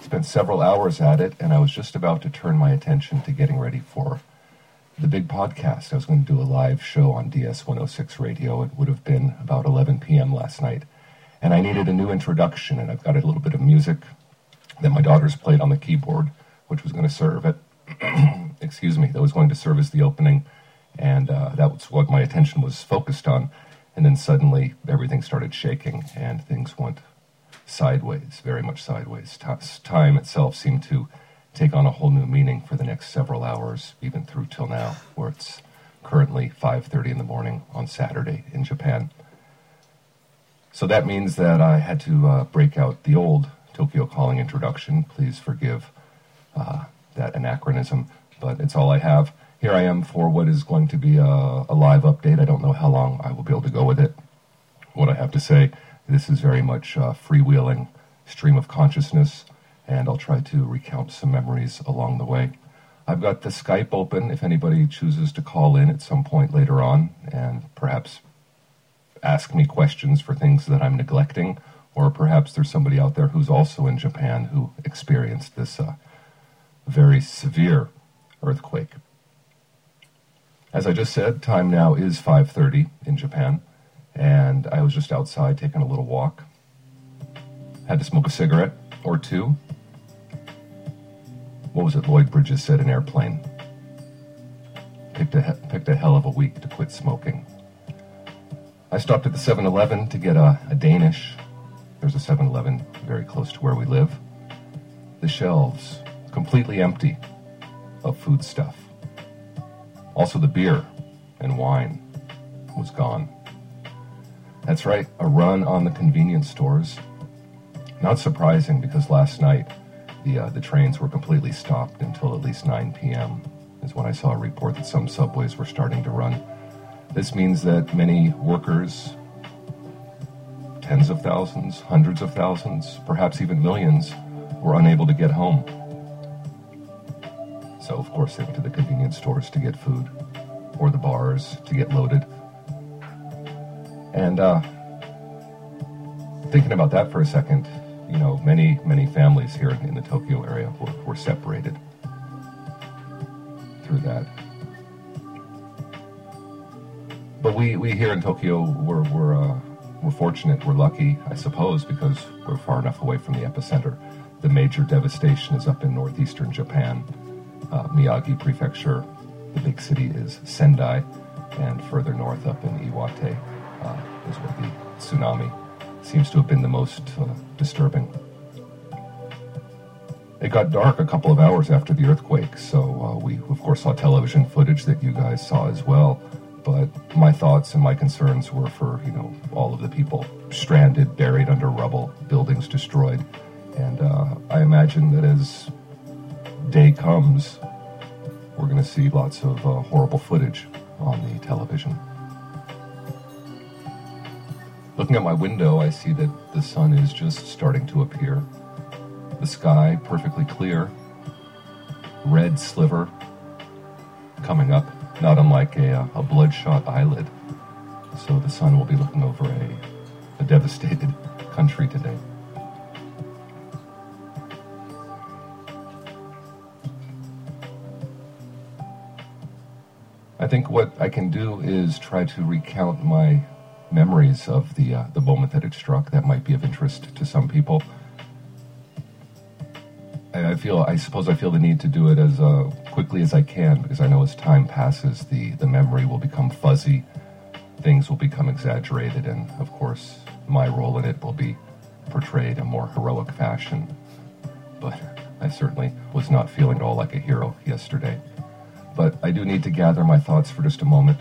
Spent several hours at it, and I was just about to turn my attention to getting ready for the big podcast. I was going to do a live show on DS106 Radio. It would have been about 11 p.m. last night. And I needed a new introduction, and I've got a little bit of music that my daughters played on the keyboard, which was going to serve it. Excuse me, that was going to serve as the opening, and that was what my attention was focused on. And then suddenly everything started shaking, and things went sideways, very much sideways. Time itself seemed to take on a whole new meaning for the next several hours, even through till now, where it's currently 5:30 in the morning on Saturday in Japan. So that means that I had to break out the old Tokyo Calling introduction. Please forgive that anachronism, but it's all I have. Here I am for what is going to be a live update. I don't know how long I will be able to go with it. What I have to say, this is very much freewheeling stream of consciousness, and I'll try to recount some memories along the way. I've got the Skype open if anybody chooses to call in at some point later on and perhaps ask me questions for things that I'm neglecting, or perhaps there's somebody out there who's also in Japan who experienced this very severe earthquake. As I just said, time now is 5:30 in Japan, and I was just outside taking a little walk. Had to smoke a cigarette or two. What was it Lloyd Bridges said in Airplane? Picked a hell of a week to quit smoking. I stopped at the 7-Eleven to get a Danish. There's a 7-Eleven very close to where we live. The shelves completely empty of food stuff. Also the beer and wine was gone. That's right, a run on the convenience stores. Not surprising, because last night the trains were completely stopped until at least 9 p.m. is when I saw a report that some subways were starting to run. This means that many workers, tens of thousands, hundreds of thousands, perhaps even millions, were unable to get home. So, of course, they went to the convenience stores to get food, or the bars to get loaded. And thinking about that for a second, you know, many families here in the Tokyo area were separated through that. But we here in Tokyo, we're fortunate, we're lucky, I suppose, because we're far enough away from the epicenter. The major devastation is up in northeastern Japan, Miyagi Prefecture. The big city is Sendai, and further north up in Iwate is where the tsunami seems to have been the most disturbing. It got dark a couple of hours after the earthquake, so we, of course, saw television footage that you guys saw as well. But my thoughts and my concerns were for, you know, all of the people stranded, buried under rubble, buildings destroyed. And I imagine that as day comes, we're going to see lots of horrible footage on the television. Looking at my window, I see that the sun is just starting to appear. The sky perfectly clear, red sliver coming up, not unlike a bloodshot eyelid. So the sun will be looking over a devastated country today. I think what I can do is try to recount my memories of the moment that it struck. That might be of interest to some people. I suppose I feel the need to do it as quickly as I can, because I know as time passes, the memory will become fuzzy, things will become exaggerated, and of course, my role in it will be portrayed in a more heroic fashion. But I certainly was not feeling at all like a hero yesterday. But I do need to gather my thoughts for just a moment.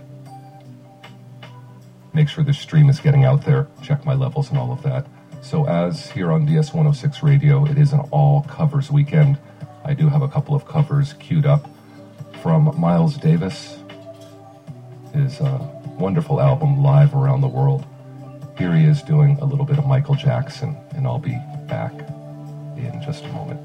Make sure this stream is getting out there, check my levels and all of that. So as here on DS106 Radio, it is an all covers weekend. I do have a couple of covers queued up from Miles Davis, his wonderful album, Live Around the World. Here he is doing a little bit of Michael Jackson, and I'll be back in just a moment.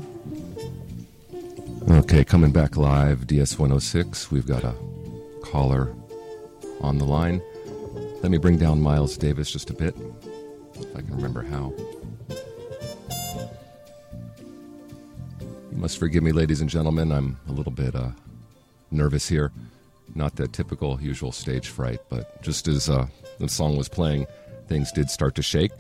Okay, coming back live, DS106. We've got a caller on the line. Let me bring down Miles Davis just a bit, if I can remember how. Must forgive me, ladies and gentlemen. I'm a little bit nervous here. Not the typical usual stage fright, but just as the song was playing, things did start to shake.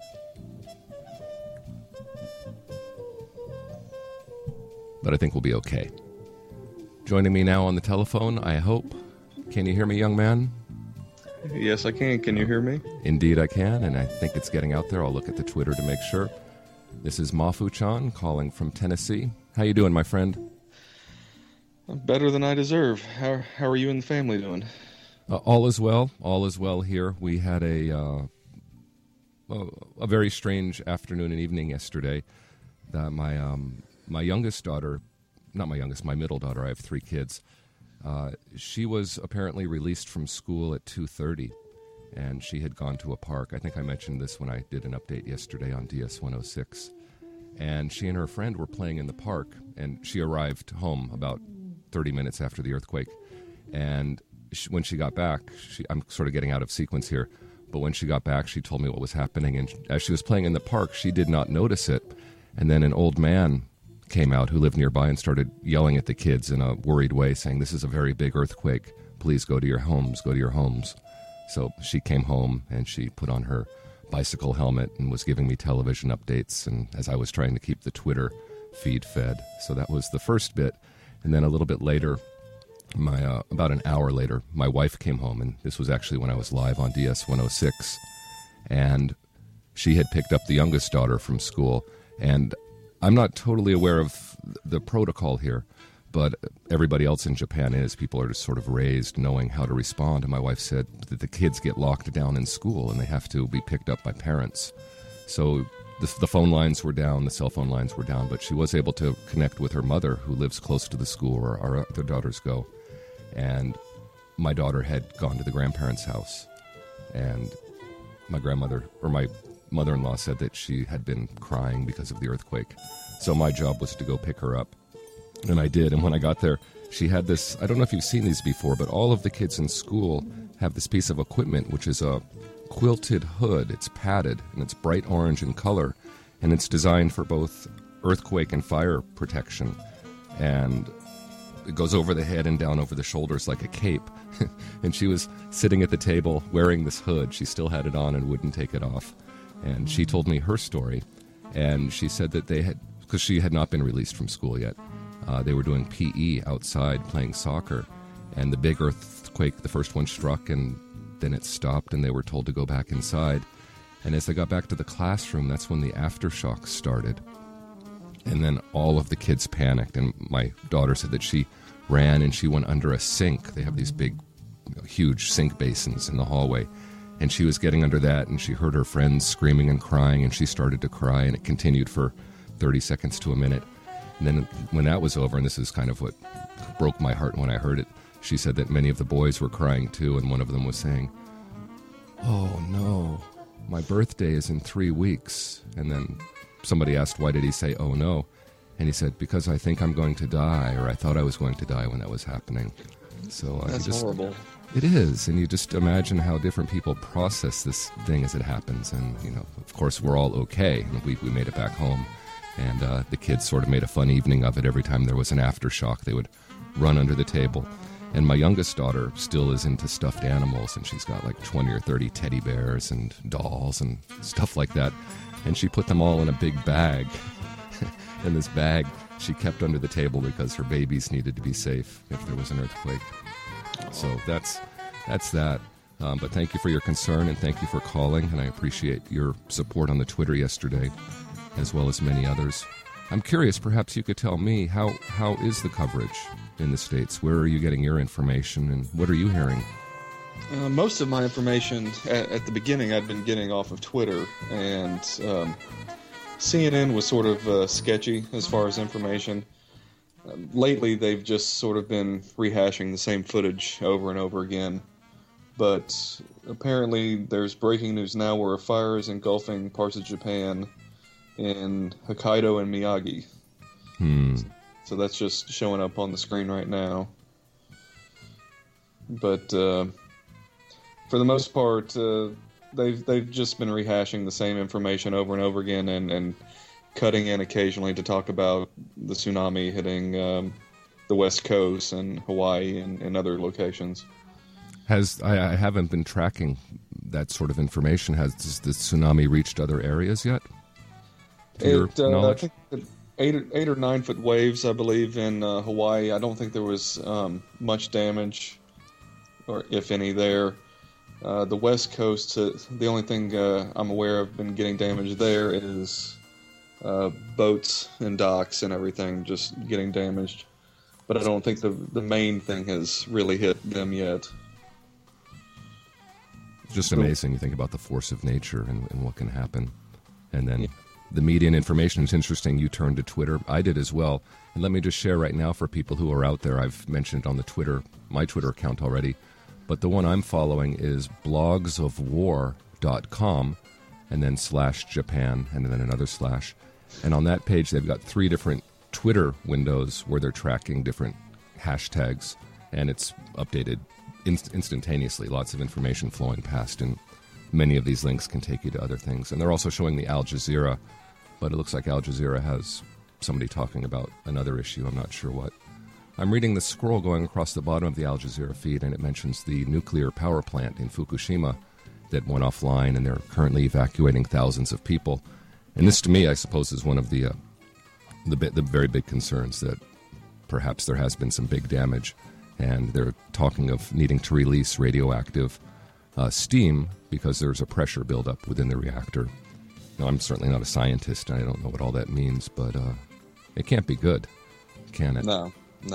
But I think we'll be okay. Joining me now on the telephone, I hope. Can you hear me, young man? Yes, I can. Can you hear me? Indeed, I can, and I think it's getting out there. I'll look at the Twitter to make sure. This is Mafu-chan calling from Tennessee. How you doing, my friend? I'm better than I deserve. How are you and the family doing? All is well. All is well here. We had a very strange afternoon and evening yesterday. That my youngest daughter, not my youngest, my middle daughter, I have 3 kids, she was apparently released from school at 2:30, and she had gone to a park. I think I mentioned this when I did an update yesterday on DS106. And she and her friend were playing in the park, and she arrived home about 30 minutes after the earthquake. And when she got back, I'm sort of getting out of sequence here, but when she got back, she told me what was happening. And as she was playing in the park, she did not notice it. And then an old man came out who lived nearby and started yelling at the kids in a worried way, saying, "This is a very big earthquake. Please go to your homes, go to your homes." So she came home and she put on her bicycle helmet and was giving me television updates, and as I was trying to keep the Twitter feed fed. So that was the first bit. And then a little bit later, about an hour later, my wife came home, and this was actually when I was live on DS106, and she had picked up the youngest daughter from school. And I'm not totally aware of the protocol here, but everybody else in Japan is. People are just sort of raised knowing how to respond. And my wife said that the kids get locked down in school and they have to be picked up by parents. So the phone lines were down, the cell phone lines were down, but she was able to connect with her mother, who lives close to the school where our other daughters go. And my daughter had gone to the grandparents' house. And my mother-in-law said that she had been crying because of the earthquake. So my job was to go pick her up. And I did, and when I got there, she had this, I don't know if you've seen these before, but all of the kids in school have this piece of equipment, which is a quilted hood. It's padded, and it's bright orange in color, and it's designed for both earthquake and fire protection. And it goes over the head and down over the shoulders like a cape. And she was sitting at the table wearing this hood. She still had it on and wouldn't take it off. And she told me her story, and she said that they had, because she had not been released from school yet, they were doing PE outside playing soccer, and the big earthquake, the first one struck, and then it stopped, and they were told to go back inside. And as they got back to the classroom, that's when the aftershocks started. And then all of the kids panicked, and my daughter said that she ran and she went under a sink. They have these big, huge sink basins in the hallway. And she was getting under that, and she heard her friends screaming and crying, and she started to cry, and it continued for 30 seconds to a minute. And then when that was over, and this is kind of what broke my heart when I heard it, she said that many of the boys were crying too, and one of them was saying, "Oh no, my birthday is in 3 weeks." And then somebody asked, why did he say, "Oh no"? And he said, "Because I think I'm going to die," or "I thought I was going to die when that was happening." So that's horrible. It is, and you just imagine how different people process this thing as it happens. And, of course, we're all okay, and we made it back home. And the kids sort of made a fun evening of it. Every time there was an aftershock, they would run under the table. And my youngest daughter still is into stuffed animals, and she's got like 20 or 30 teddy bears and dolls and stuff like that. And she put them all in a big bag. And this bag she kept under the table because her babies needed to be safe if there was an earthquake. So that's that. But thank you for your concern, and thank you for calling, and I appreciate your support on the Twitter yesterday, as well as many others. I'm curious, perhaps you could tell me, how is the coverage in the States? Where are you getting your information, and what are you hearing? Most of my information, at the beginning, I'd been getting off of Twitter, and CNN was sort of sketchy as far as information. Lately, they've just sort of been rehashing the same footage over and over again. But apparently, there's breaking news now where a fire is engulfing parts of Japan in Hokkaido and Miyagi. So that's just showing up on the screen right now. But for the most part, they've just been rehashing the same information over and over again, and cutting in occasionally to talk about the tsunami hitting the West Coast and Hawaii and other locations. I haven't been tracking that sort of information. Has the tsunami reached other areas yet? To your knowledge? I think 8 or 9 foot waves, I believe, in Hawaii. I don't think there was much damage, or if any, there. The West Coast, the only thing I'm aware of been getting damaged there is boats and docks and everything just getting damaged. But I don't think the main thing has really hit them yet. It's just amazing. You think about the force of nature and what can happen. And then the media and information is interesting. You turned to Twitter. I did as well. And let me just share right now for people who are out there, I've mentioned on my Twitter account already, but the one I'm following is blogsofwar.com and then /Japan and then another /. And on that page, they've got 3 different Twitter windows where they're tracking different hashtags, and it's updated instantaneously. Lots of information flowing past, and many of these links can take you to other things. And they're also showing the Al Jazeera, but it looks like Al Jazeera has somebody talking about another issue. I'm not sure what. I'm reading the scroll going across the bottom of the Al Jazeera feed, and it mentions the nuclear power plant in Fukushima that went offline, and they're currently evacuating thousands of people. And this, to me, I suppose, is one of the very big concerns, that perhaps there has been some big damage, and they're talking of needing to release radioactive steam because there's a pressure buildup within the reactor. Now, I'm certainly not a scientist, and I don't know what all that means, but it can't be good, can it? No.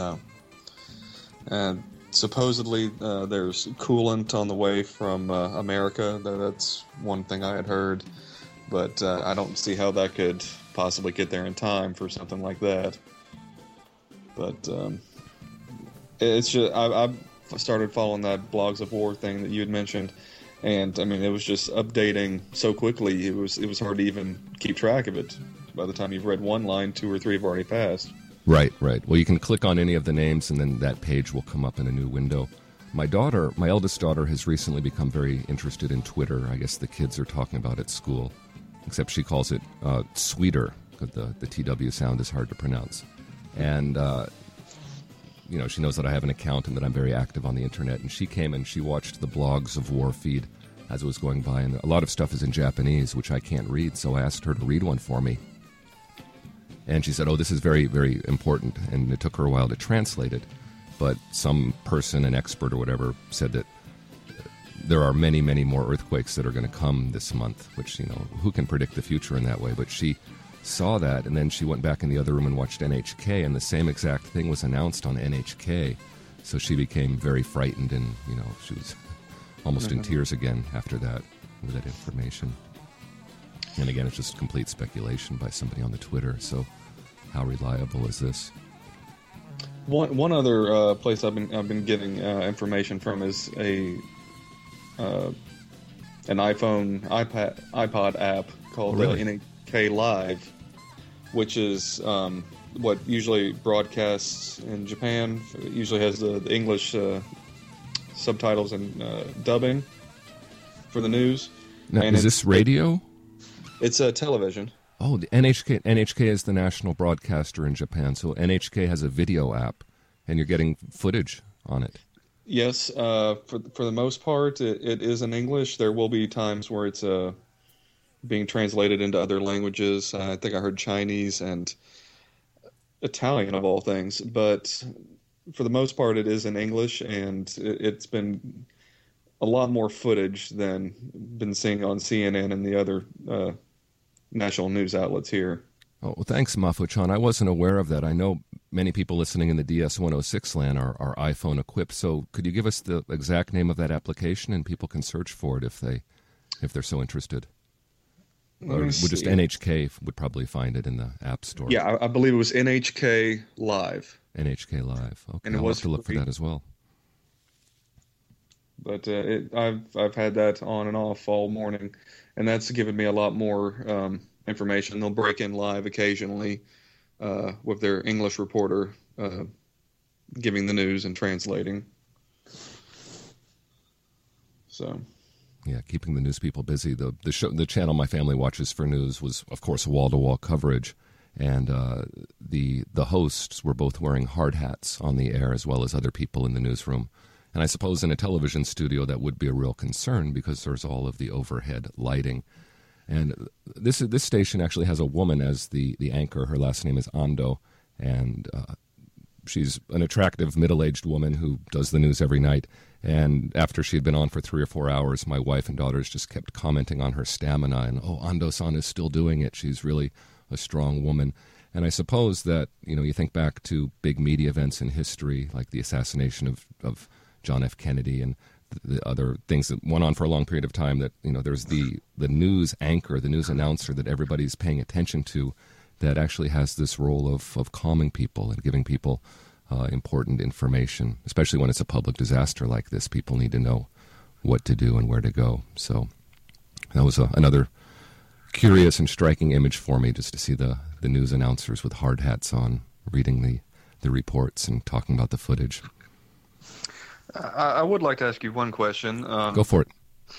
And supposedly there's coolant on the way from America. That's one thing I had heard, but I don't see how that could possibly get there in time for something like that. But it's just I've started following that Blogs of War thing that you had mentioned, and I mean it was just updating so quickly. It was hard to even keep track of it. By the time you've read one line, 2 or 3 have already passed. Right. Well, you can click on any of the names, and then that page will come up in a new window. My eldest daughter, has recently become very interested in Twitter. I guess the kids are talking about it at school, except she calls it Sweeter, because the TW sound is hard to pronounce. And, she knows that I have an account and that I'm very active on the internet. And she came and she watched the Blogs of War feed as it was going by. And a lot of stuff is in Japanese, which I can't read, so I asked her to read one for me. And she said, this is very, very important. And it took her a while to translate it. But some person, an expert or whatever, said that there are many, many more earthquakes that are going to come this month, which, who can predict the future in that way? But she saw that, and then she went back in the other room and watched NHK, and the same exact thing was announced on NHK. So she became very frightened, and, she was almost in tears again after that, with that information. And again, it's just complete speculation by somebody on the Twitter. So, how reliable is this? One other place I've been getting information from is an iPod app called NHK Live, which is what usually broadcasts in Japan. It usually has the English subtitles and dubbing for the news. Now, is this radio? It's television. Oh, the NHK is the national broadcaster in Japan, so NHK has a video app, and you're getting footage on it. Yes, for the most part, it is in English. There will be times where it's being translated into other languages. I think I heard Chinese and Italian, of all things. But for the most part, it is in English, and it's been a lot more footage than been seeing on CNN and the other national news outlets here. Oh, well, thanks, Mafu-chan. I wasn't aware of that. I know many people listening in the DS-106 land are iPhone equipped. So could you give us the exact name of that application, and people can search for it if they're so interested? Or would just NHK would probably find it in the App Store. Yeah, I believe it was NHK Live. NHK Live. Okay, and I'll have to look for that as well. But I've had that on and off all morning, and that's given me a lot more information. They'll break in live occasionally with their English reporter giving the news and translating. So, yeah, keeping the news people busy. The channel my family watches for news was, of course, wall-to-wall coverage, and the hosts were both wearing hard hats on the air as well as other people in the newsroom. And I suppose in a television studio that would be a real concern because there's all of the overhead lighting. And this station actually has a woman as the anchor. Her last name is Ando, and she's an attractive middle-aged woman who does the news every night. And after she had been on for 3 or 4 hours, my wife and daughters just kept commenting on her stamina. And, Ando-san is still doing it. She's really a strong woman. And I suppose that, you think back to big media events in history, like the assassination of John F. Kennedy and the other things that went on for a long period of time, that, there's the news anchor, the news announcer that everybody's paying attention to, that actually has this role of calming people and giving people important information, especially when it's a public disaster like this. People need to know what to do and where to go. So that was another curious and striking image for me, just to see the news announcers with hard hats on, reading the reports and talking about the footage. I would like to ask you one question. Go for it.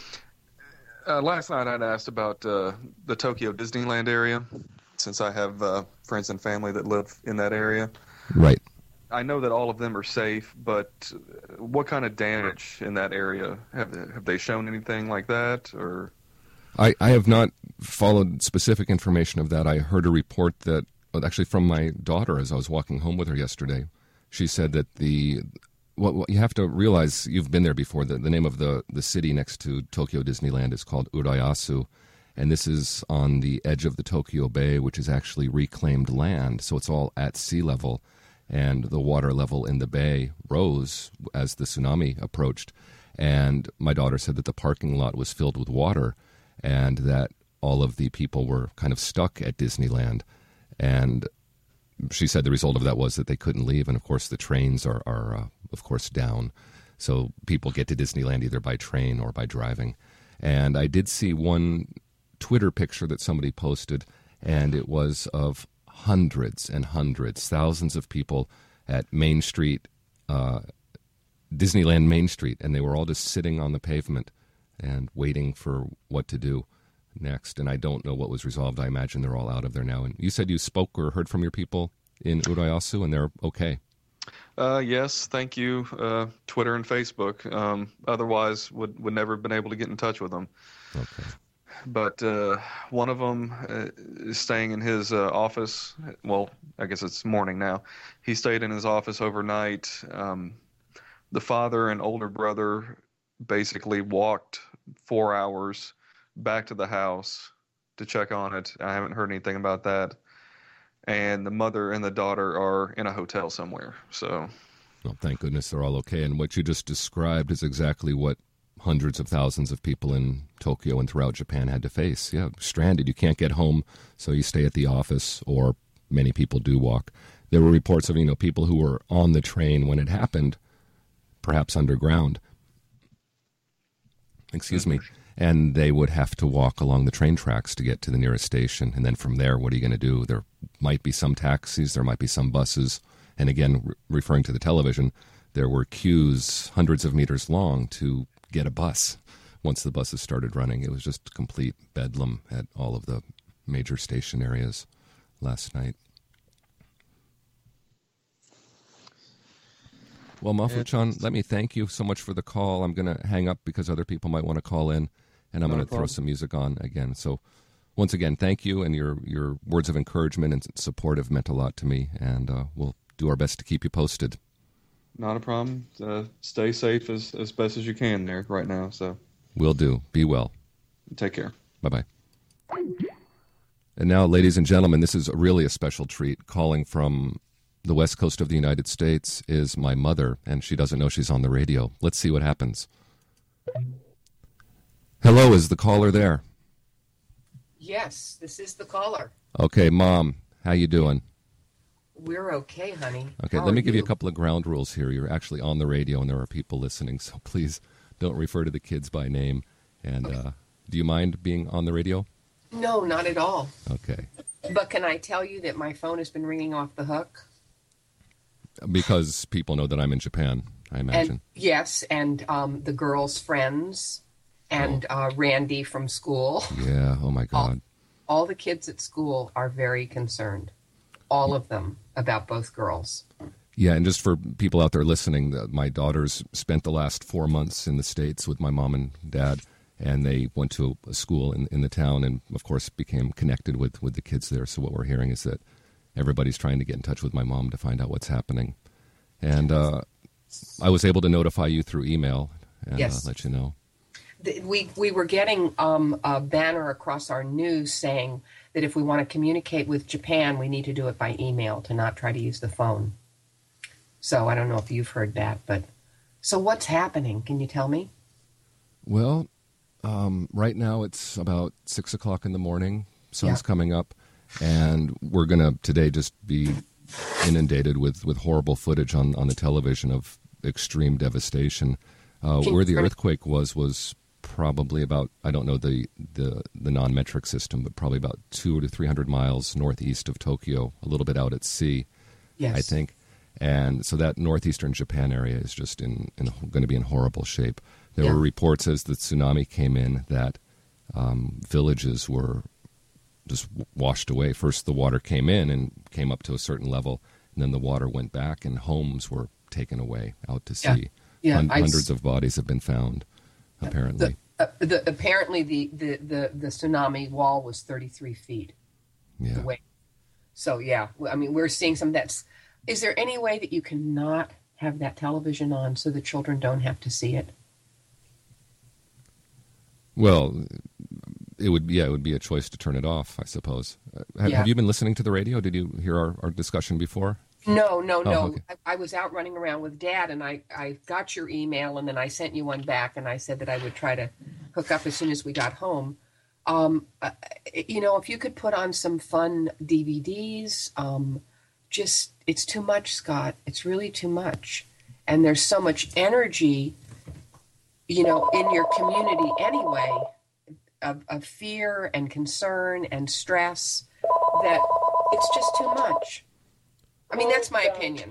Last night I'd asked about the Tokyo Disneyland area, since I have friends and family that live in that area. Right. I know that all of them are safe, but what kind of damage in that area? Have they shown anything like that? Or I have not followed specific information of that. I heard a report that, actually from my daughter as I was walking home with her yesterday. She said that what you have to realize, you've been there before, the name of the city next to Tokyo Disneyland is called Urayasu, and this is on the edge of the Tokyo Bay, which is actually reclaimed land, so it's all at sea level, and the water level in the bay rose as the tsunami approached, and my daughter said that the parking lot was filled with water, and that all of the people were kind of stuck at Disneyland, and she said the result of that was that they couldn't leave, and of course the trains are of course down, so people get to Disneyland either by train or by driving. And I did see one Twitter picture that somebody posted, and it was of hundreds and hundreds, thousands of people at Main Street, Disneyland Main Street, and they were all just sitting on the pavement and waiting for what to do next. And I don't know what was resolved. I imagine they're all out of there now. And you said you spoke or heard from your people in Urayasu, and they're okay. Yes, thank you. Twitter and Facebook. Otherwise, would never have been able to get in touch with them. Okay. But one of them is staying in his office. Well, I guess it's morning now. He stayed in his office overnight. The father and older brother basically walked 4 hours back to the house to check on it. I haven't heard anything about that. And the mother and the daughter are in a hotel somewhere. So, well, thank goodness they're all okay. And what you just described is exactly what hundreds of thousands of people in Tokyo and throughout Japan had to face. Yeah, stranded. You can't get home, so you stay at the office, or many people do walk. There were reports of, people who were on the train when it happened, perhaps underground. Excuse me. And they would have to walk along the train tracks to get to the nearest station. And then from there, what are you going to do? There might be some taxis, there might be some buses. And again, referring to the television, there were queues hundreds of meters long to get a bus. Once the buses started running, it was just complete bedlam at all of the major station areas last night. Well, Mafu-chan, let me thank you so much for the call. I'm going to hang up because other people might want to call in, and I'm going to throw some music on again. So once again, thank you, and your words of encouragement and support have meant a lot to me, and we'll do our best to keep you posted. Not a problem. Stay safe as best as you can there right now. So will do. Be well. Take care. Bye-bye. And now, ladies and gentlemen, this is really a special treat. Calling from the west coast of the United States is my mother, and she doesn't know she's on the radio. Let's see what happens. Hello, is the caller there? Yes, this is the caller. Okay, Mom, how you doing? We're okay, honey. Okay, let me give you a couple of ground rules here. You're actually on the radio, and there are people listening, so please don't refer to the kids by name. And do you mind being on the radio? No, not at all. Okay. But can I tell you that my phone has been ringing off the hook? Because people know that I'm in Japan, I imagine. And, yes, and the girls' friends and Randy from school. Yeah, oh my God. All the kids at school are very concerned. all of them about both girls. Yeah, and just for people out there listening, my daughters spent the last 4 months in the States with my mom and dad, and they went to a school in the town and, of course, became connected with the kids there. So what we're hearing is that everybody's trying to get in touch with my mom to find out what's happening. And I was able to notify you through email and Yes. let you know. We were getting a banner across our news saying that if we want to communicate with Japan, we need to do it by email, to not try to use the phone. So I don't know if you've heard that, but so what's happening? Can you tell me? Well, right now it's about 6 o'clock in the morning. Sun's coming up, and we're going to today just be inundated with horrible footage on the television of extreme devastation. Where the earthquake was probably about, I don't know the non-metric system, but probably about 200 to 300 miles northeast of Tokyo, a little bit out at sea, Yes. I think. And so that northeastern Japan area is just going to be in horrible shape. There were reports as the tsunami came in that villages were just washed away. First the water came in and came up to a certain level, and then the water went back and homes were taken away out to sea. Yeah, Hundreds of bodies have been found, apparently. Apparently the tsunami wall was 33 feet. Yeah. Away. So, yeah, I mean, we're seeing some of that. Is there any way that you cannot have that television on so the children don't have to see it? Well, it would be a choice to turn it off, I suppose. Have you been listening to the radio? Did you hear our discussion before? No. Okay. I was out running around with Dad, and I got your email, and then I sent you one back, and I said that I would try to hook up as soon as we got home. If you could put on some fun DVDs, it's too much, Scott. It's really too much. And there's so much energy, in your community anyway, of fear and concern and stress, that it's just too much. I mean, that's my opinion.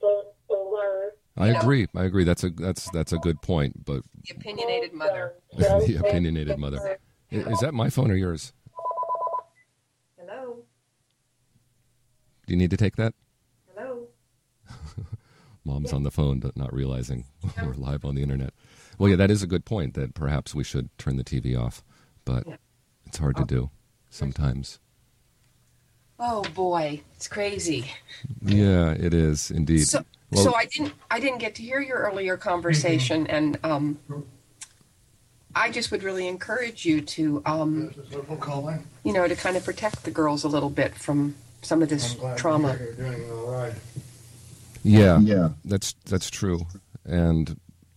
I agree. That's a good point. But The opinionated mother. the opinionated mother. Is that my phone or yours? Hello? Do you need to take that? Hello? Mom's on the phone, but not realizing we're live on the internet. Well, yeah, that is a good point, that perhaps we should turn the TV off, but it's hard to do sometimes. Oh boy, it's crazy. Yeah, it is indeed. So I didn't get to hear your earlier conversation, and I just would really encourage you to to kind of protect the girls a little bit from some of this trauma. You're doing all right. Yeah, that's true, and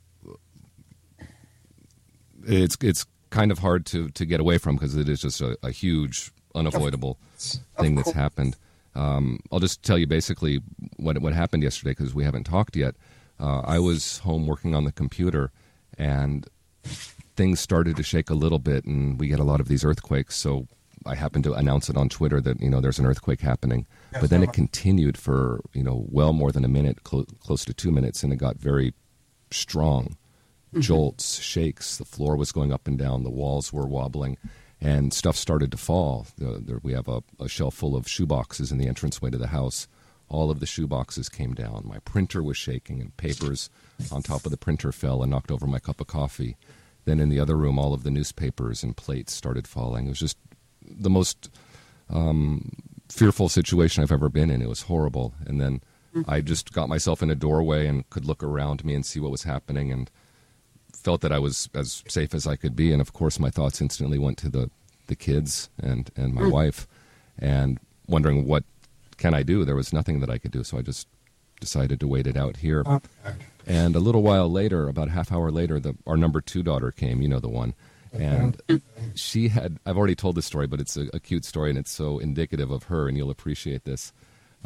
it's kind of hard to get away from, because it is just a huge, unavoidable thing that's happened. I'll just tell you basically what happened yesterday, because we haven't talked yet. I was home working on the computer, and things started to shake a little bit, and we get a lot of these earthquakes, so I happened to announce it on Twitter that, there's an earthquake happening. But then it continued for, well more than a minute, close to 2 minutes, and it got very strong. Jolts, shakes, the floor was going up and down, the walls were wobbling, and stuff started to fall. We have a shelf full of shoe boxes in the entranceway to the house. All of the shoe boxes came down. My printer was shaking, and papers on top of the printer fell and knocked over my cup of coffee. Then in the other room, all of the newspapers and plates started falling. It was just the most fearful situation I've ever been in. It was horrible. And then I just got myself in a doorway and could look around me and see what was happening, and felt that I was as safe as I could be. And of course, my thoughts instantly went to the kids and my wife, and wondering, what can I do? There was nothing that I could do, so I just decided to wait it out here. And a little while later, about a half hour later, our number 2 daughter came, the one. And she had, I've already told this story, but it's a cute story, and it's so indicative of her, and you'll appreciate this.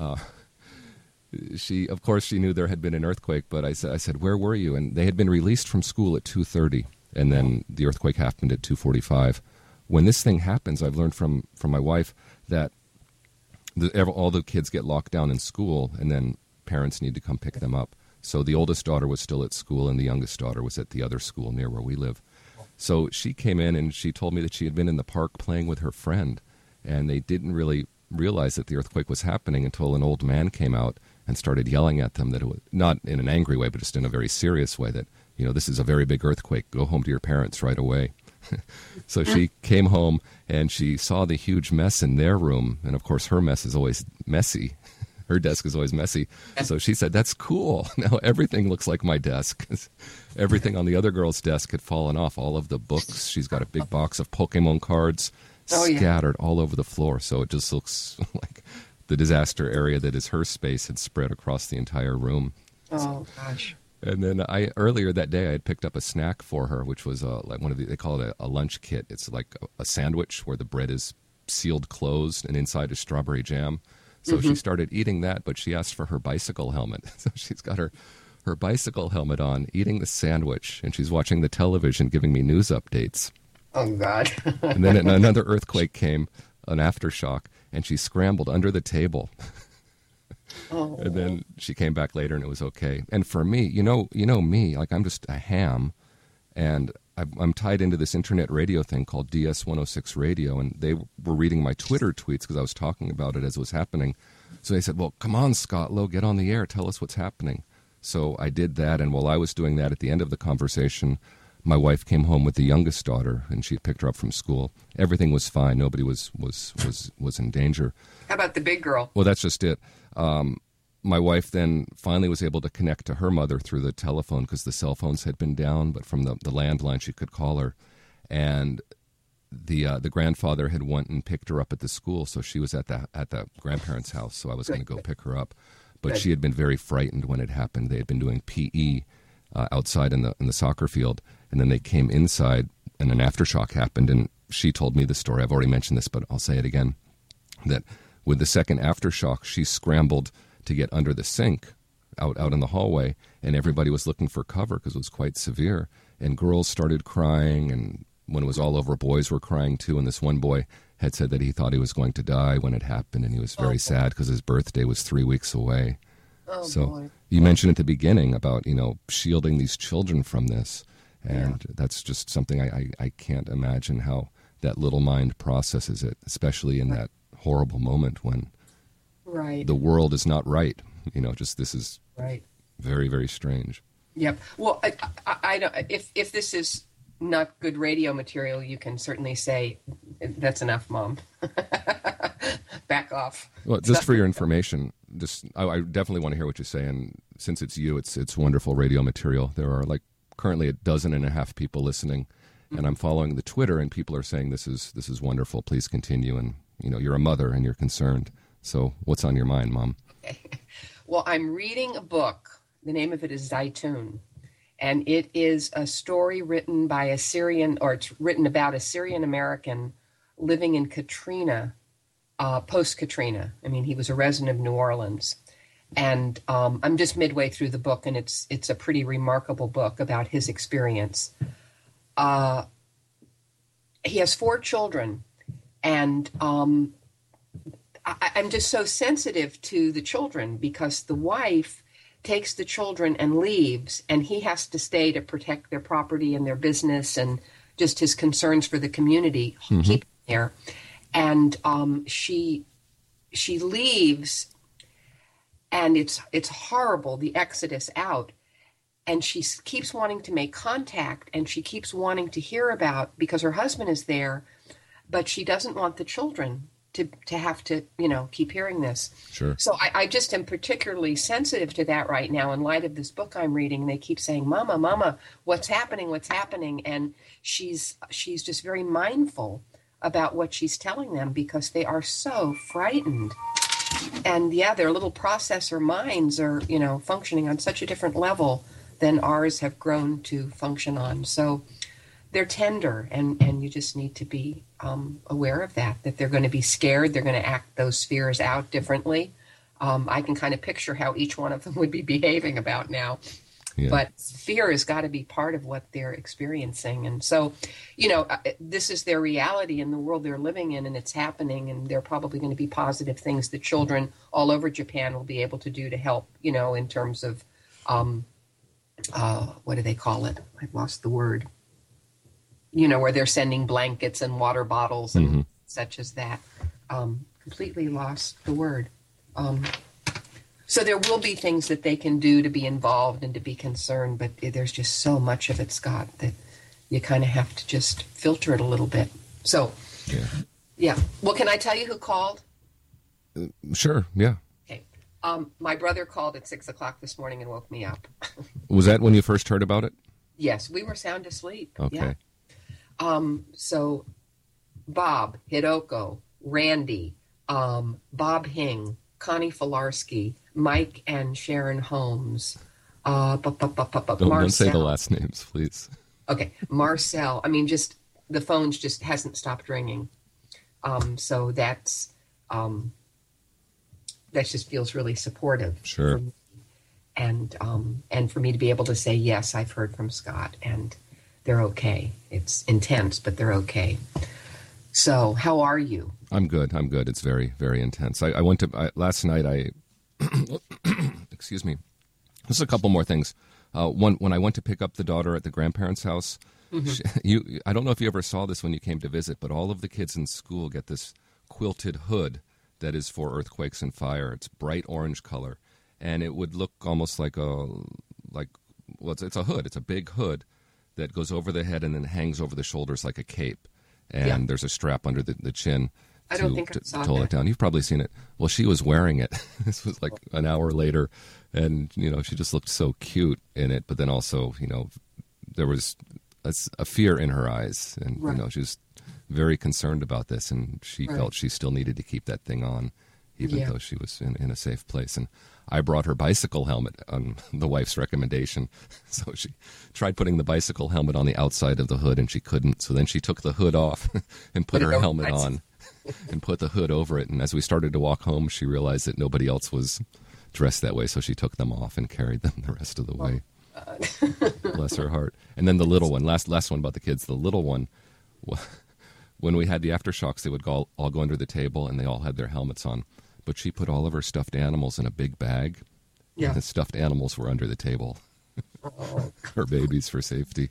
She knew there had been an earthquake, but I said, where were you? And they had been released from school at 2:30, and then the earthquake happened at 2:45. When this thing happens, I've learned from my wife that all the kids get locked down in school, and then parents need to come pick them up. So the oldest daughter was still at school, and the youngest daughter was at the other school near where we live. So she came in, and she told me that she had been in the park playing with her friend, and they didn't really realize that the earthquake was happening until an old man came out and started yelling at them that it was, not in an angry way, but just in a very serious way, that, this is a very big earthquake. Go home to your parents right away. So she came home and she saw the huge mess in their room. And of course, her mess is always messy. Her desk is always messy. So she said, that's cool. Now everything looks like my desk. Everything on the other girl's desk had fallen off. All of the books. She's got a big box of Pokemon cards scattered all over the floor. So it just looks like the disaster area that is her space had spread across the entire room. Oh, gosh. And then earlier that day, I had picked up a snack for her, which was like they call it a lunch kit. It's like a sandwich where the bread is sealed closed and inside is strawberry jam. So she started eating that, but she asked for her bicycle helmet. So she's got her bicycle helmet on, eating the sandwich, and she's watching the television, giving me news updates. Oh, God. And then another earthquake came, an aftershock, and she scrambled under the table. Oh. And then she came back later and it was okay. And for me, you know me, like I'm just a ham, and I'm tied into this internet radio thing called DS106 Radio, and they were reading my Twitter tweets because I was talking about it as it was happening. So they said, well, come on, Scott Lowe, get on the air, tell us what's happening. So I did that, and while I was doing that, at the end of the conversation, my wife came home with the youngest daughter, and she picked her up from school. Everything was fine. Nobody was in danger. How about the big girl? Well, that's just it. My wife then finally was able to connect to her mother through the telephone because the cell phones had been down, but from the landline she could call her. And the grandfather had went and picked her up at the school, so she was at the grandparents' house, so I was going to go pick her up. But she had been very frightened when it happened. They had been doing PE outside in the soccer field, and then they came inside, and an aftershock happened, and she told me the story. I've already mentioned this, but I'll say it again, that with the second aftershock, she scrambled to get under the sink out in the hallway, and everybody was looking for cover because it was quite severe. And girls started crying, and when it was all over, boys were crying too. And this one boy had said that he thought he was going to die when it happened, and he was very sad because his birthday was 3 weeks away. So you mentioned at the beginning about, shielding these children from this, and that's just something I can't imagine how that little mind processes it, especially in that horrible moment when the world is not right. This is very, very strange. Yep. Well, I don't. If this is not good radio material, you can certainly say that's enough, Mom. Back off. Well, just for your information, I definitely want to hear what you say, and since it's you, it's wonderful radio material. There are currently 12 people listening, and I'm following the Twitter, and people are saying this is wonderful. Please continue, and you're a mother and you're concerned. So what's on your mind, Mom? Okay. Well, I'm reading a book. The name of it is Zaytun, and it is a story written by it's written about a Syrian American living in Katrina, post-Katrina. I mean, he was a resident of New Orleans. And I'm just midway through the book, and it's a pretty remarkable book about his experience. He has 4 children, and I'm just so sensitive to the children because the wife takes the children and leaves, and he has to stay to protect their property and their business and just his concerns for the community keep him there. And she leaves, and it's horrible, the exodus out. And she keeps wanting to make contact, and she keeps wanting to hear about, because her husband is there, but she doesn't want the children to have to, keep hearing this. Sure. So I just am particularly sensitive to that right now in light of this book I'm reading. They keep saying, Mama, what's happening? And she's just very mindful about what she's telling them because they are so frightened. And their little processor minds are, functioning on such a different level than ours have grown to function on. So they're tender, and you just need to be aware of that they're going to be scared. They're going to act those fears out differently. I can kind of picture how each one of them would be behaving about now. Yeah. But fear has got to be part of what they're experiencing. And so, this is their reality in the world they're living in, and it's happening, and there are probably going to be positive things that children all over Japan will be able to do to help, in terms of, what do they call it? I've lost the word. Where they're sending blankets and water bottles and such as that. completely lost the word. So there will be things that they can do to be involved and to be concerned, but there's just so much of it, Scott, that you kind of have to just filter it a little bit. So, yeah. Well, can I tell you who called? Sure, yeah. Okay. My brother called at 6 o'clock this morning and woke me up. Was that when you first heard about it? Yes, we were sound asleep. Okay. Yeah. So Bob, Hidoko, Randy, Bob Hing, Connie Filarski, Mike and Sharon Holmes. Don't say the last names, please. Okay, Marcel. I mean, just the phones just hasn't stopped ringing. So that just feels really supportive. Sure. For me. And for me to be able to say, yes, I've heard from Scott, and they're okay. It's intense, but they're okay. So, how are you? I'm good. It's very, very intense. I went to last night. Excuse me. Just a couple more things. When I went to pick up the daughter at the grandparents' house, I don't know if you ever saw this when you came to visit, but all of the kids in school get this quilted hood that is for earthquakes and fire. It's bright orange color, and it would look almost like it's a hood. It's a big hood that goes over the head and then hangs over the shoulders like a cape. And there's a strap under the chin I don't think I saw hold it down. You've probably seen it. Well, she was wearing it. This was like an hour later, and she just looked so cute in it. But then also, there was a fear in her eyes, and she was very concerned about this, and she felt she still needed to keep that thing on, even though she was in a safe place. And I brought her bicycle helmet on the wife's recommendation. So she tried putting the bicycle helmet on the outside of the hood, and she couldn't. So then she took the hood off and put her helmet on and put the hood over it. And as we started to walk home, she realized that nobody else was dressed that way. So she took them off and carried them the rest of the way. Bless her heart. And then the little one, last one about the kids, the little one, when we had the aftershocks, they would all go under the table, and they all had their helmets on. But she put all of her stuffed animals in a big bag. Yeah. And the stuffed animals were under the table. Her babies for safety.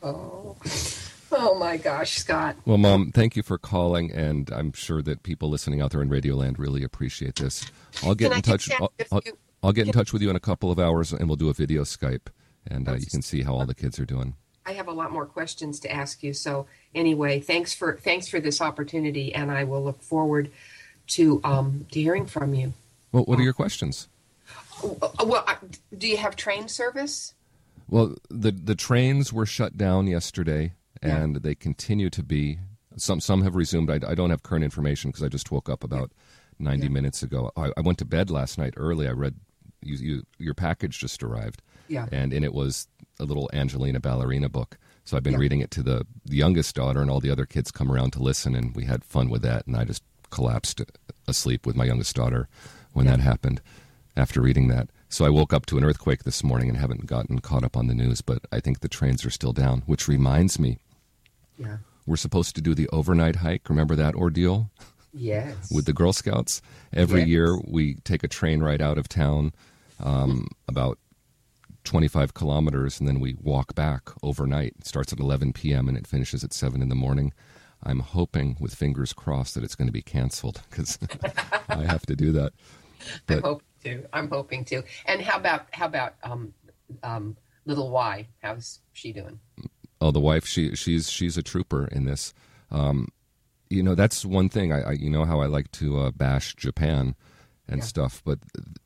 Oh my gosh, Scott. Well, Mom, thank you for calling, and I'm sure that people listening out there in Radioland really appreciate this. I'll get in touch. I'll get in touch with you in a couple of hours, and we'll do a video Skype, and you can see how all the kids are doing. I have a lot more questions to ask you. So anyway, thanks for this opportunity, and I will look forward to hearing from you. Well, what are your questions? Well, do you have train service? Well, the trains were shut down yesterday, and they continue to be. Some have resumed. I don't have current information because I just woke up about 90 minutes ago. I went to bed last night early. I read your package just arrived, and in it was a little Angelina Ballerina book. So I've been reading it to the youngest daughter, and all the other kids come around to listen, and we had fun with that, and I just collapsed asleep with my youngest daughter when that happened after reading that. So I woke up to an earthquake this morning and haven't gotten caught up on the news, but I think the trains are still down, which reminds me, we're supposed to do the overnight hike. Remember that ordeal? Yes. With the Girl Scouts? Every year we take a train ride out of town, about 25 kilometers, and then we walk back overnight. It starts at 11 p.m. and it finishes at 7 in the morning. I'm hoping, with fingers crossed, that it's going to be canceled because I have to do that. But I'm hoping to. And how about little Y? How's she doing? Oh, the wife, she's a trooper in this. That's one thing. I how I like to bash Japan and stuff, but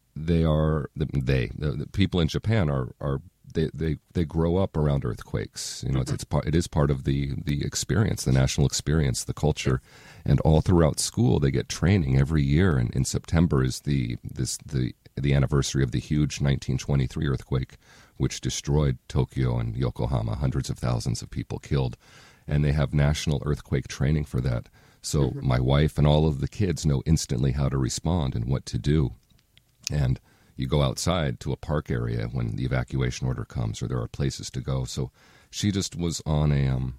the people in Japan are they grow up around earthquakes. It is part of the experience, the national experience, the culture, and all throughout school they get training every year. And in September is the anniversary of the huge 1923 earthquake, which destroyed Tokyo and Yokohama, hundreds of thousands of people killed, and they have national earthquake training for that. So my wife and all of the kids know instantly how to respond and what to do. And you go outside to a park area when the evacuation order comes, or there are places to go. So she just was on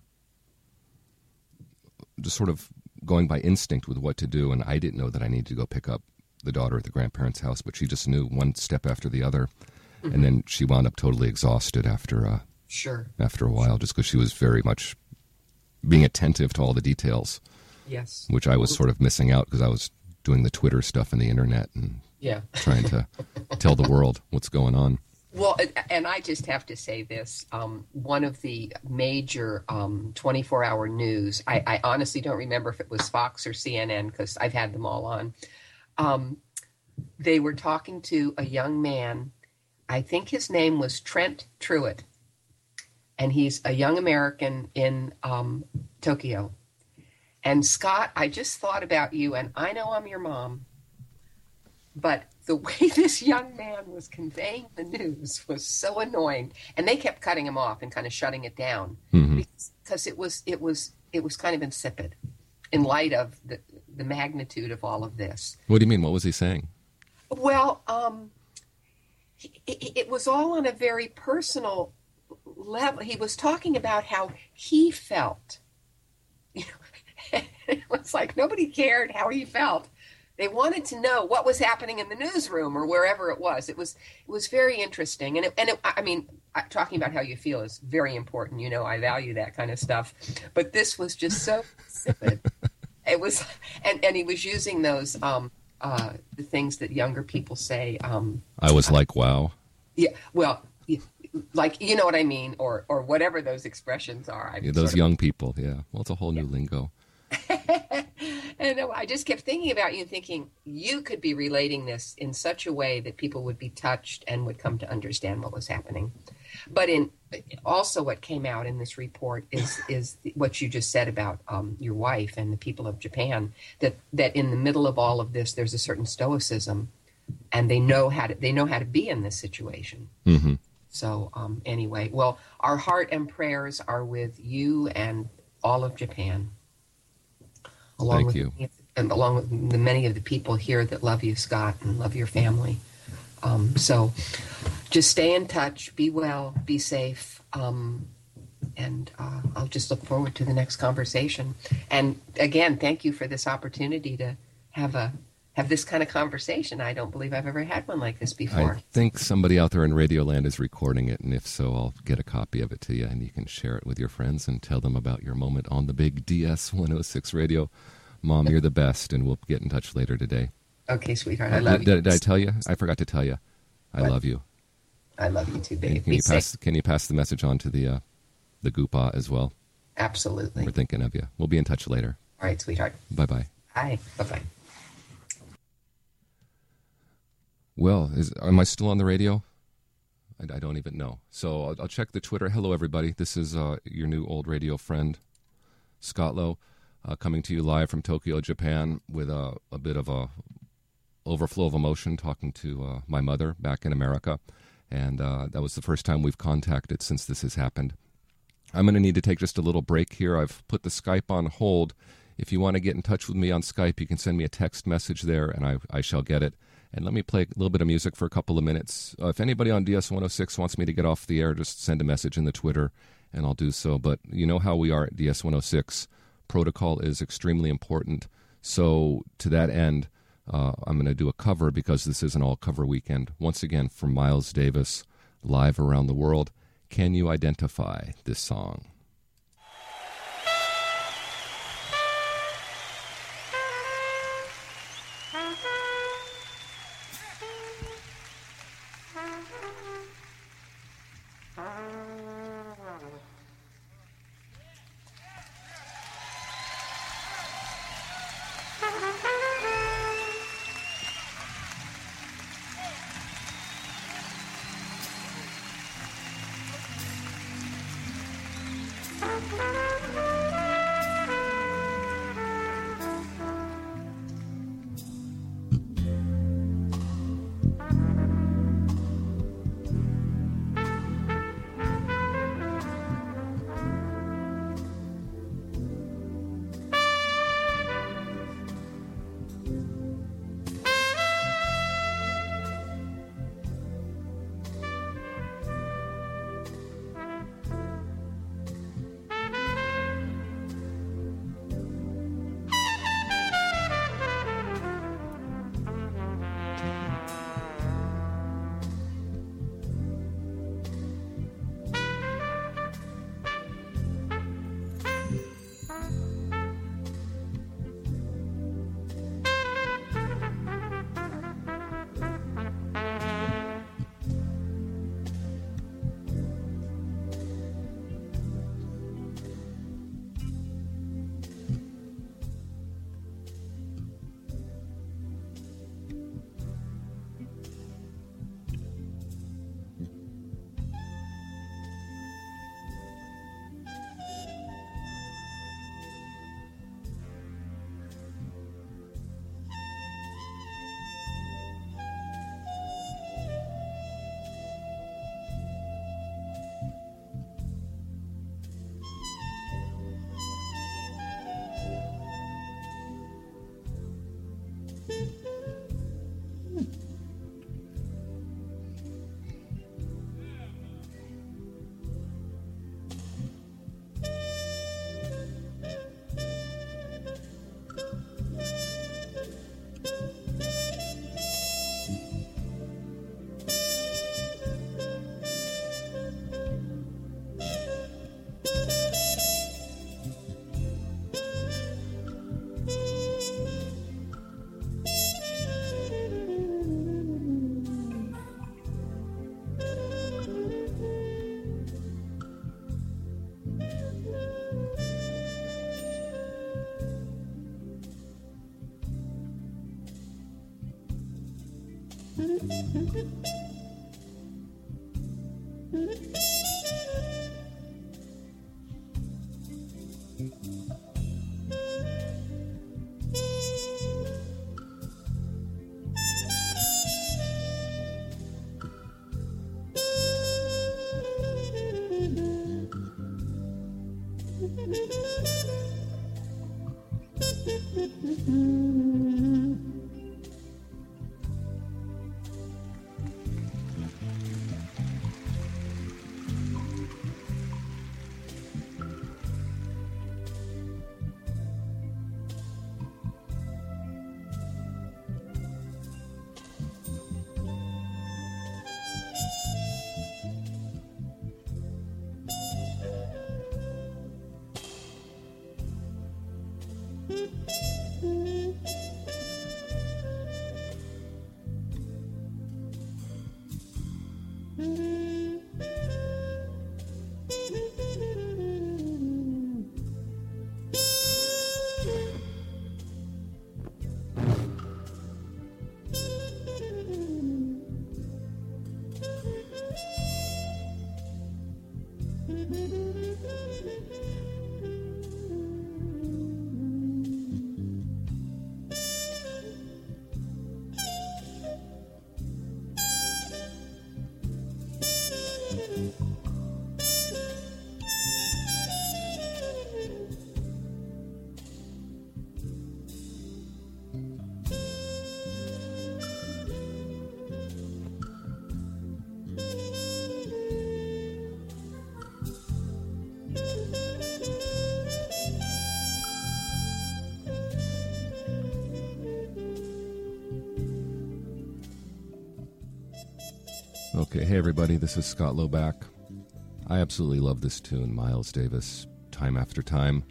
just sort of going by instinct with what to do, and I didn't know that I needed to go pick up the daughter at the grandparents' house, but she just knew one step after the other. And then she wound up totally exhausted after a while, just because she was very much being attentive to all the details. Yes. Which I was sort of missing out because I was doing the Twitter stuff and the internet and Yeah. trying to tell the world what's going on. Well, and I just have to say this. One of the major 24-hour news, I honestly don't remember if it was Fox or CNN because I've had them all on. They were talking to a young man. I think his name was Trent Truitt, and he's a young American in Tokyo. And Scott, I just thought about you, and I know I'm your mom, but the way this young man was conveying the news was so annoying, and they kept cutting him off and kind of shutting it down because it was kind of insipid in light of the magnitude of all of this. What do you mean? What was he saying? Well, it was all on a very personal level. He was talking about how he felt. You know, it was like nobody cared how he felt. They wanted to know what was happening in the newsroom or wherever it was. It was very interesting, I mean, talking about how you feel is very important. You know, I value that kind of stuff, but this was just so insipid. It was, and he was using those the things that younger people say. I was like, wow. Yeah, well, like, you know what I mean, or whatever those expressions are. Those young people, yeah. Well, it's a whole new lingo. And I just kept thinking about you, thinking you could be relating this in such a way that people would be touched and would come to understand what was happening. But also what came out in this report is what you just said about your wife and the people of Japan, that in the middle of all of this, there's a certain stoicism, and they know how to be in this situation. Mm-hmm. So anyway, well, our heart and prayers are with you and all of Japan. Along with the many of the people here that love you, Scott, and love your family. So just stay in touch, be well, be safe, and I'll just look forward to the next conversation. And again, thank you for this opportunity to have this kind of conversation. I don't believe I've ever had one like this before. I think somebody out there in Radioland is recording it, and if so, I'll get a copy of it to you, and you can share it with your friends and tell them about your moment on the big DS-106 radio. Mom, you're the best, and we'll get in touch later today. Okay, sweetheart. I love you. Did I tell you? I forgot to tell you. I love you. I love you too, baby. Can you pass the message on to the Goopa as well? Absolutely. We're thinking of you. We'll be in touch later. All right, sweetheart. Bye-bye. Bye. Bye-bye. Well, am I still on the radio? I don't even know. So I'll check the Twitter. Hello, everybody. This is your new old radio friend, Scott Lowe, coming to you live from Tokyo, Japan, with a bit of a overflow of emotion, talking to my mother back in America. And that was the first time we've contacted since this has happened. I'm going to need to take just a little break here. I've put the Skype on hold. If you want to get in touch with me on Skype, you can send me a text message there, and I shall get it. And let me play a little bit of music for a couple of minutes. If anybody on DS-106 wants me to get off the air, just send a message in the Twitter, and I'll do so. But you know how we are at DS-106. Protocol is extremely important. So to that end, I'm going to do a cover because this is an all-cover weekend. Once again, from Miles Davis, live around the world. Can you identify this song? Okay, hey everybody, this is Scott Lowe back. I absolutely love this tune, Miles Davis, Time After Time.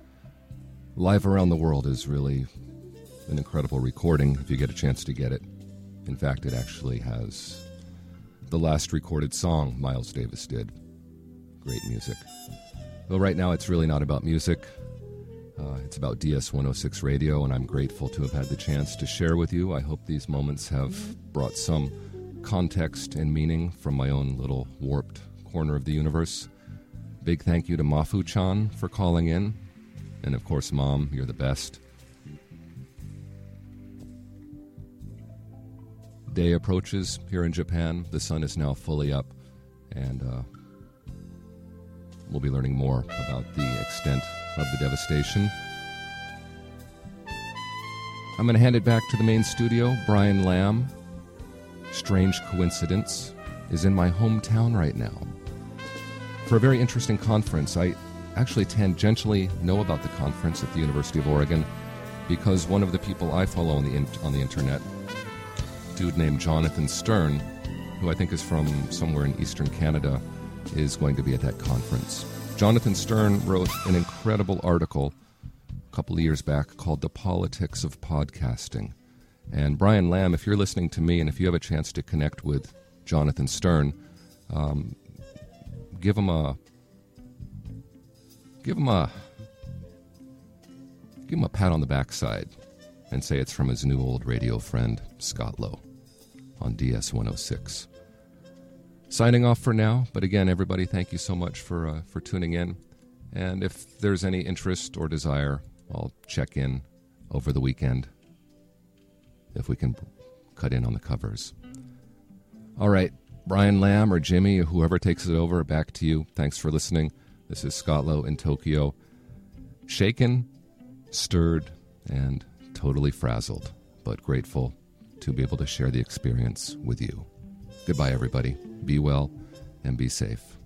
Live Around the World is really an incredible recording if you get a chance to get it. In fact, it actually has the last recorded song Miles Davis did. Great music. Well, right now it's really not about music. It's about DS106 Radio, and I'm grateful to have had the chance to share with you. I hope these moments have brought some context and meaning from my own little warped corner of the universe. Big thank you to Mafu-chan for calling in. And of course, Mom, you're the best. Day approaches here in Japan. The sun is now fully up, and we'll be learning more about the extent of the devastation. I'm going to hand it back to the main studio. Brian Lamb, strange coincidence, is in my hometown right now for a very interesting conference. I actually tangentially know about the conference at the University of Oregon because one of the people I follow on the internet, a dude named Jonathan Stern, who I think is from somewhere in eastern Canada, is going to be at that conference. Jonathan Stern wrote an incredible article a couple of years back called The Politics of Podcasting. And Brian Lamb, if you're listening to me and if you have a chance to connect with Jonathan Stern, give him a pat on the backside and say it's from his new old radio friend, Scott Lowe, on DS106. Signing off for now, but again, everybody, thank you so much for tuning in. And if there's any interest or desire, I'll check in over the weekend if we can cut in on the covers. All right, Brian Lamb or Jimmy or whoever takes it over, back to you. Thanks for listening. This is Scott Lowe in Tokyo. Shaken, stirred, and totally frazzled, but grateful to be able to share the experience with you. Goodbye, everybody. Be well and be safe.